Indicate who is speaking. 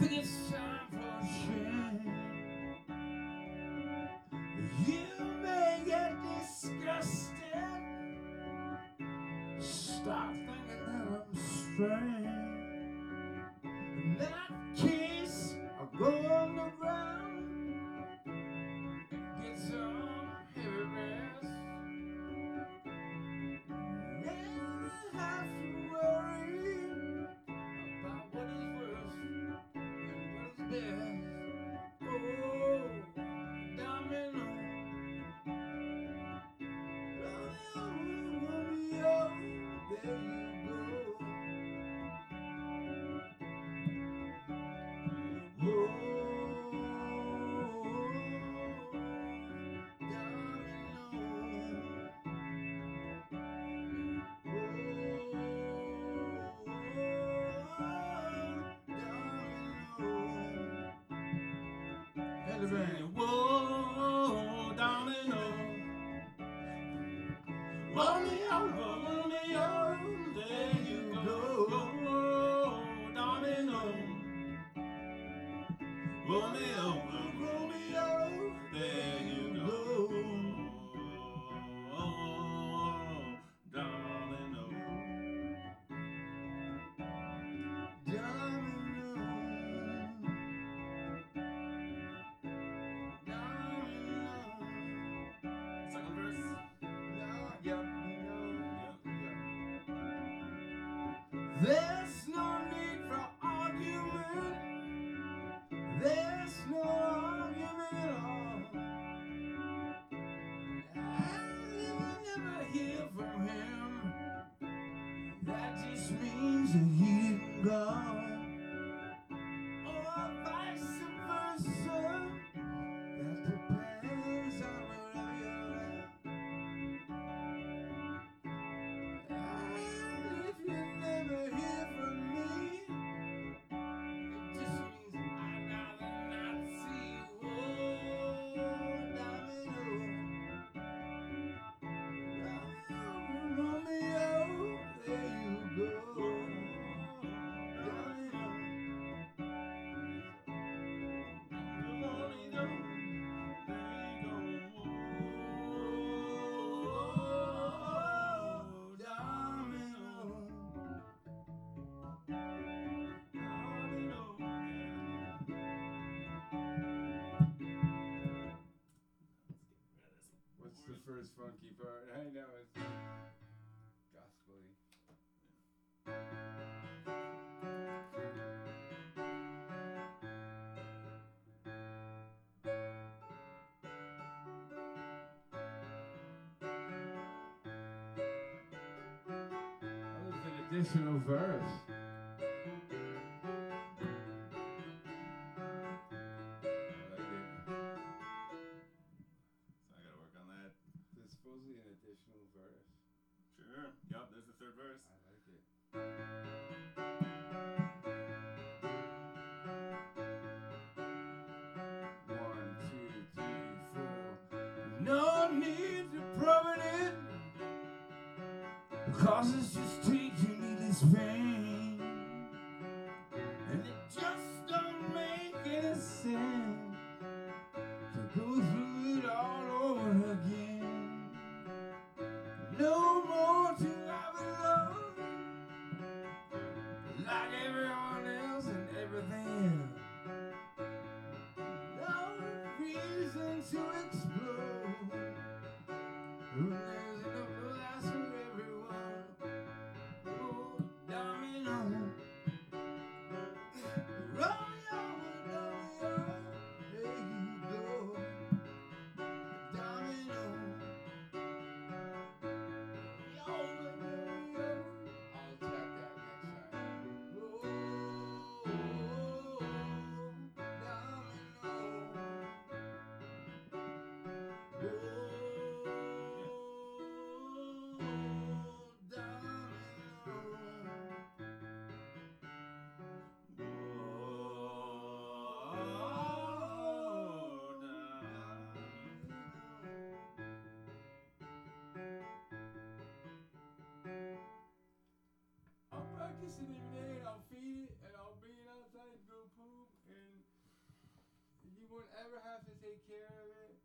Speaker 1: think it's time for a change. You may get disgusted, start thinking that I'm strange. In that case, I'll go underground, get some heavy rest. Never have to worry about what is worst and what is best. Oh, domino, Romeo, there you go. Whoa, whoa, domino. Romeo, Romeo, there you go. Domino. Romeo, Romeo, there you go. Domino. Domino. Second verse? Yep. There's no need for argument. There's no argument at all. And you will never hear from him. That just means that he's gone. Or vice versa. That depends on wherever you're at. And if you never hear from me, it just means I'd rather not see you. Oh, domino. Romeo, there you go. Domino. Romeo, there you go. Domino.
Speaker 2: What's the first funky part? I know it's gospel-y.
Speaker 1: That was an additional verse.
Speaker 2: I like it.
Speaker 3: So I gotta work on that.
Speaker 2: There's supposedly an additional verse.
Speaker 3: Sure. Yep, there's the third verse.
Speaker 2: I like it. One, two, three, four.
Speaker 1: No need to prove it, because it's just teaching needless pain. And it just don't make any sense to go through it all over again. No more to have it love like everyone else and everything else. No reason to explode when there's enough glass for everyone. Oh, domino. Romeo, Romeo, there you go. Domino. Yo, Romeo.
Speaker 2: I'll tap that next time.
Speaker 1: Oh, I'll practice it every day and I'll feed it and I'll bring it outside and go poop.
Speaker 2: to take care of it.